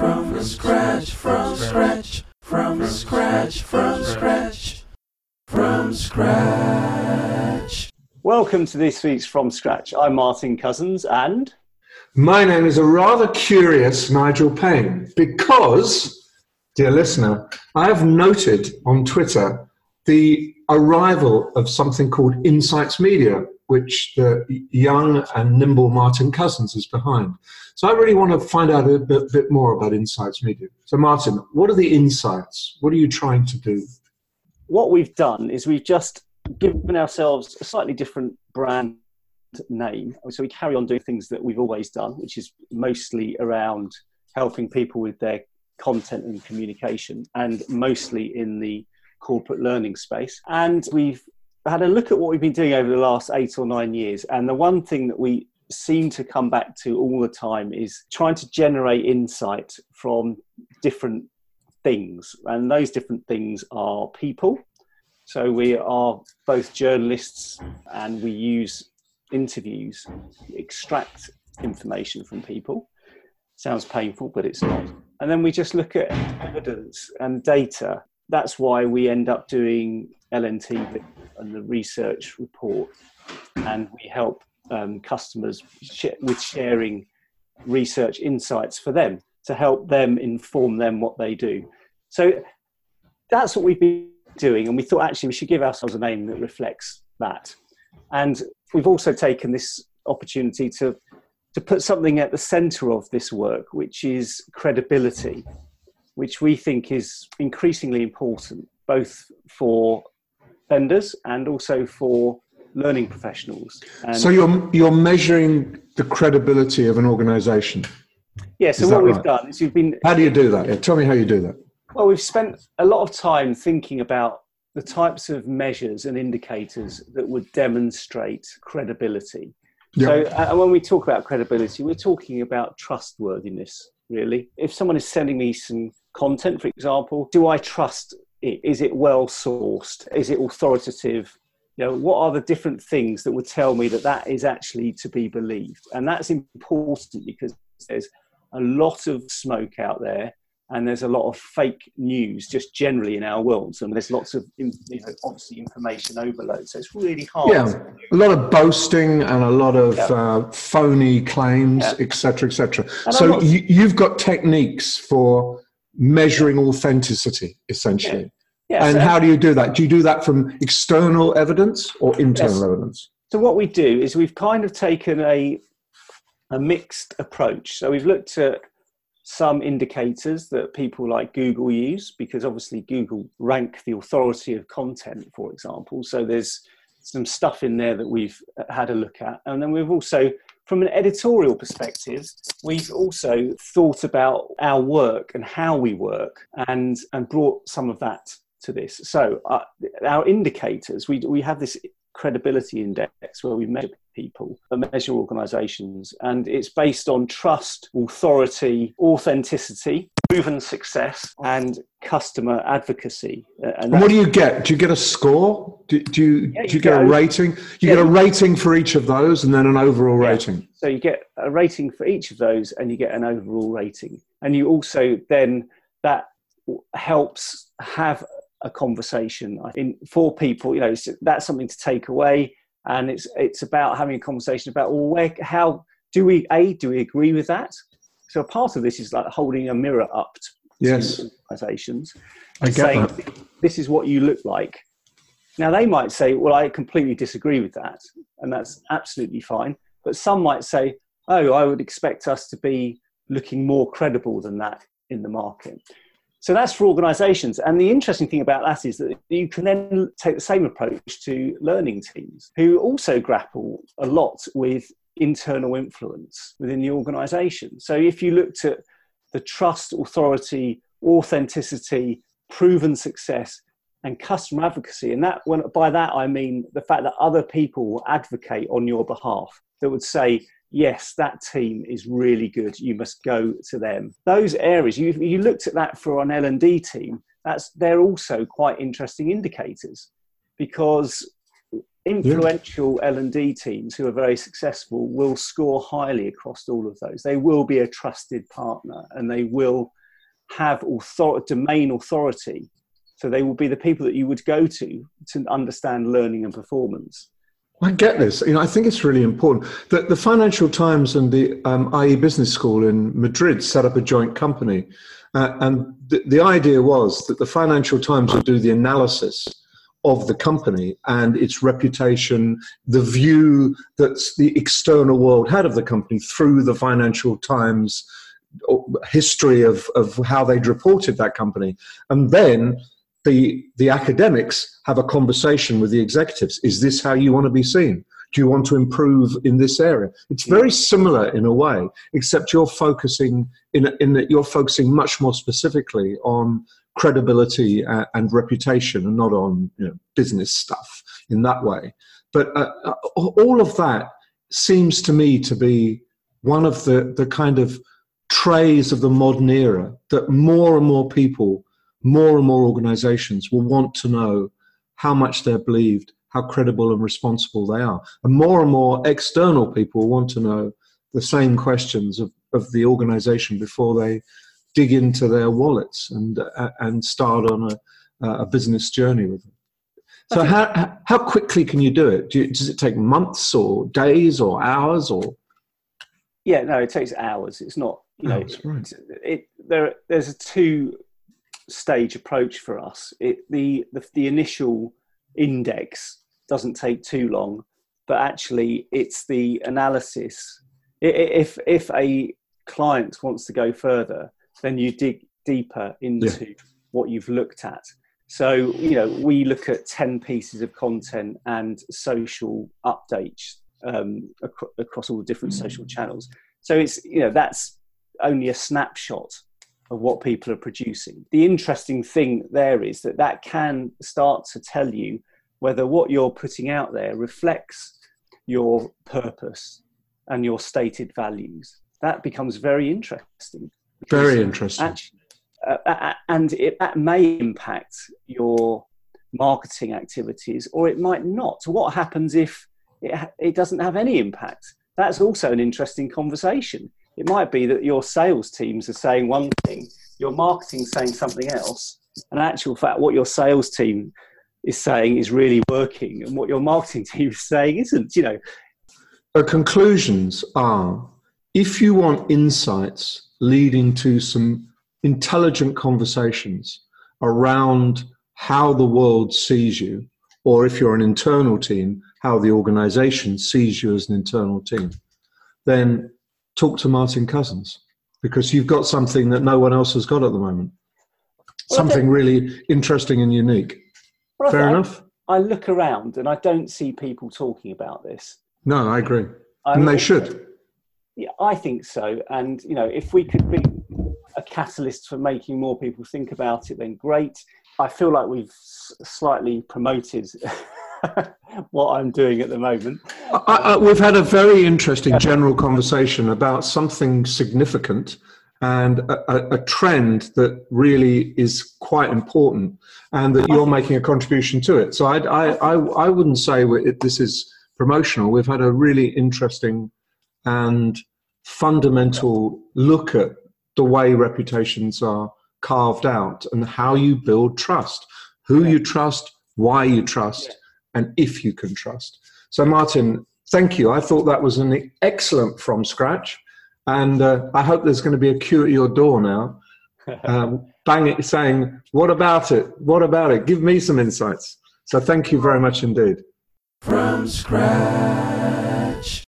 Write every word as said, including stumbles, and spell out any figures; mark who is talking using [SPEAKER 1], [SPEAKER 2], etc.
[SPEAKER 1] from scratch, from scratch, from scratch, from scratch, from scratch.
[SPEAKER 2] Welcome to this week's From Scratch. I'm Martin Cousins and...
[SPEAKER 3] My name is a rather curious Nigel Payne because, dear listener, I have noted on Twitter the arrival of something called Insights Media, which the young and nimble Martin Cousins is behind. So I really want to find out a bit, bit more about Insights Media. So Martin, what are the insights? What are you trying to do?
[SPEAKER 2] What we've done is we've just given ourselves a slightly different brand name. So we carry on doing things that we've always done, which is mostly around helping people with their content and communication, and mostly in the corporate learning space. And we've had a look at what we've been doing over the last eight or nine years. And the one thing that we seem to come back to all the time is trying to generate insight from different things. And those different things are people. So we are both journalists and we use interviews, extract information from people. Sounds painful, but it's not. And then we just look at evidence and data. That's why we end up doing L N T and the research report, and we help um, customers sh- with sharing research insights for them to help them inform them what they do. So that's what we've been doing, and we thought actually we should give ourselves a name that reflects that. And we've also taken this opportunity to to put something at the centre of this work, which is credibility, which we think is increasingly important, both for vendors and also for learning professionals. And
[SPEAKER 3] so you're you're measuring the credibility of an organisation.
[SPEAKER 2] Yeah. So
[SPEAKER 3] is
[SPEAKER 2] what we've
[SPEAKER 3] right?
[SPEAKER 2] done is we've been.
[SPEAKER 3] How do you do that? Yeah, tell me how you do that.
[SPEAKER 2] Well, we've spent a lot of time thinking about the types of measures and indicators that would demonstrate credibility.
[SPEAKER 3] Yep.
[SPEAKER 2] So uh, when we talk about credibility, we're talking about trustworthiness, really. If someone is sending me some content, for example, do I trust it? Is it well sourced? Is it authoritative? You know, what are the different things that would tell me that that is actually to be believed? And that's important because there's a lot of smoke out there. And there's a lot of fake news just generally in our world. And there's lots of, you know, obviously information overload. So it's really hard.
[SPEAKER 3] Yeah, a lot of boasting and a lot of
[SPEAKER 2] yeah.
[SPEAKER 3] uh, phony claims,
[SPEAKER 2] yeah.
[SPEAKER 3] et cetera, et cetera.
[SPEAKER 2] And
[SPEAKER 3] so
[SPEAKER 2] not,
[SPEAKER 3] you, you've got techniques for measuring authenticity, essentially.
[SPEAKER 2] Yeah. Yeah,
[SPEAKER 3] and
[SPEAKER 2] so,
[SPEAKER 3] how do you do that? Do you do that from external evidence or internal
[SPEAKER 2] yes.
[SPEAKER 3] evidence?
[SPEAKER 2] So what we do is we've kind of taken a a mixed approach. So we've looked at some indicators that people like Google use, because obviously Google rank the authority of content, for example. So there's some stuff in there that we've had a look at. And then we've also, from an editorial perspective, we've also thought about our work and how we work and, and brought some of that to this. So uh, our indicators, we we have this credibility index where we measure people and measure organizations, and it's based on trust, authority, authenticity, proven success, and customer advocacy.
[SPEAKER 3] And, and what do you get? Do you get a score? Do, do you,
[SPEAKER 2] yeah,
[SPEAKER 3] do you, you get, get a rating? You yeah, get a rating for each of those and then an overall yeah. rating.
[SPEAKER 2] So you get a rating for each of those and you get an overall rating. And you also then, that helps have a conversation in for people, you know, that's something to take away. And it's it's about having a conversation about, well, where, how do we, A, do we agree with that? So part of this is like holding a mirror up to
[SPEAKER 3] yes.
[SPEAKER 2] organizations
[SPEAKER 3] and
[SPEAKER 2] I get
[SPEAKER 3] saying,
[SPEAKER 2] that. This is what you look like. Now they might say, well, I completely disagree with that. And that's absolutely fine. But some might say, oh, I would expect us to be looking more credible than that in the market. So that's for organizations. And the interesting thing about that is that you can then take the same approach to learning teams who also grapple a lot with internal influence within the organization. So if you looked at the trust, authority, authenticity, proven success, and customer advocacy, and that when, by that I mean the fact that other people will advocate on your behalf, that would say, yes, that team is really good, you must go to them. Those areas, you, you looked at that for an L and D team, that's, they're also quite interesting indicators, because influential L and D teams who are very successful will score highly across all of those. They will be a trusted partner, and they will have author- domain authority. So they will be the people that you would go to to understand learning and performance.
[SPEAKER 3] I get this. You know, I think it's really important that the Financial Times and the um, I E Business School in Madrid set up a joint company. Uh, and the, the idea was that the Financial Times would do the analysis of the company and its reputation, the view that the external world had of the company through the Financial Times history of, of how they'd reported that company. And then the, the academics have a conversation with the executives. Is this how you want to be seen? Do you want to improve in this area? It's very similar in a way, except you're focusing in, in that you're focusing much more specifically on credibility uh, and reputation, and not on, you know, business stuff in that way. But uh, uh, all of that seems to me to be one of the, the kind of traits of the modern era, that more and more people, more and more organizations will want to know how much they're believed, how credible and responsible they are. And more and more external people want to know the same questions of, of the organization before they dig into their wallets and uh, and start on a, a business journey with them. So how how quickly can you do it? Do you, does it take months or days or hours or?
[SPEAKER 2] Yeah, no, it takes hours. It's not, you know,
[SPEAKER 3] Hours, right.
[SPEAKER 2] it, it, there, there's a two stage approach for us. It, the, the, the initial index doesn't take too long, but actually it's the analysis. If, if a client wants to go further, then you dig deeper into yeah. what you've looked at. So, you know, we look at ten pieces of content and social updates um, ac- across all the different social channels. So it's, you know, that's only a snapshot of what people are producing. The interesting thing there is that that can start to tell you whether what you're putting out there reflects your purpose and your stated values. That becomes very interesting.
[SPEAKER 3] Very interesting.
[SPEAKER 2] Actually, uh, and it, that may impact your marketing activities, or it might not. So what happens if it, it doesn't have any impact? That's also an interesting conversation. It might be that your sales teams are saying one thing, your marketing saying something else, and in actual fact, what your sales team is saying is really working, and what your marketing team is saying isn't. You know,
[SPEAKER 3] the conclusions are: if you want insights leading to some intelligent conversations around how the world sees you, or if you're an internal team, how the organization sees you as an internal team, then talk to Martin Cousins, because you've got something that no one else has got at the moment.
[SPEAKER 2] Well,
[SPEAKER 3] something really interesting and unique.
[SPEAKER 2] Well,
[SPEAKER 3] Fair
[SPEAKER 2] I,
[SPEAKER 3] enough?
[SPEAKER 2] I look around and I don't see people talking about this.
[SPEAKER 3] No, I agree.
[SPEAKER 2] I
[SPEAKER 3] and they
[SPEAKER 2] also,
[SPEAKER 3] should.
[SPEAKER 2] Yeah, I think so. And, you know, if we could be a catalyst for making more people think about it, then great. I feel like we've slightly promoted what I'm doing at the moment.
[SPEAKER 3] I, I, we've had a very interesting general conversation about something significant and a, a, a trend that really is quite important, and that you're making a contribution to it. So I, I, I, I wouldn't say it, this is promotional. We've had a really interesting and fundamental look at the way reputations are carved out and how you build trust, who you trust, why you trust, and if you can trust. So Martin, thank you. I thought that was an excellent from scratch. And uh, I hope there's going to be a queue at your door now, um, bang it, saying, what about it? What about it? Give me some insights. So thank you very much indeed.
[SPEAKER 1] From scratch.